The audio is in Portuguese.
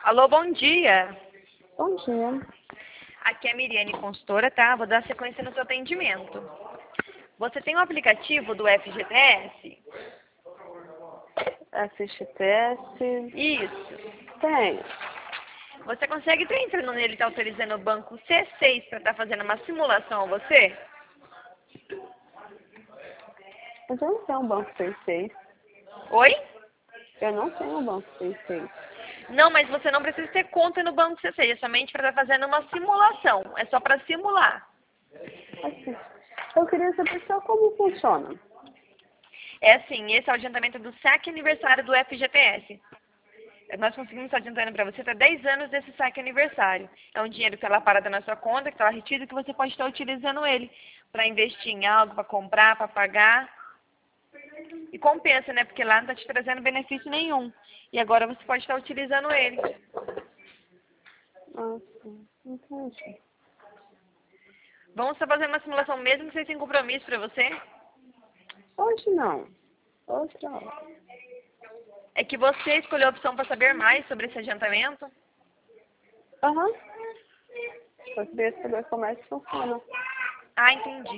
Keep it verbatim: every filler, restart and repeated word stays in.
Alô, bom dia. Bom dia. Aqui é a Miriane, consultora, tá? Vou dar sequência no seu atendimento. Você tem o aplicativo do F G T S? F G T S? Isso. Tem. Você consegue estar entrando nele e tá autorizando o banco C seis para estar fazendo uma simulação a você? Mas eu não tenho um banco C seis. Oi? Eu não tenho um banco C seis. Não, mas você não precisa ter conta no banco C seis, é somente para estar fazendo uma simulação. É só para simular. Assim, eu queria saber só como funciona. É assim, esse é o adiantamento do saque aniversário do F G T S. Nós conseguimos estar adiantando para você até dez anos desse saque aniversário. É um dinheiro que está lá parado na sua conta, que está lá retido, que você pode estar utilizando ele para investir em algo, para comprar, para pagar. E compensa, né? Porque lá não está te trazendo benefício nenhum. E agora você pode estar utilizando ele. Nossa, entendi. Vamos estar fazendo uma simulação mesmo que sem compromisso para você? Hoje não. Outra hora. É que você escolheu a opção para saber mais sobre esse adiantamento? Aham. Eu queria saber como é que funciona. Ah, entendi.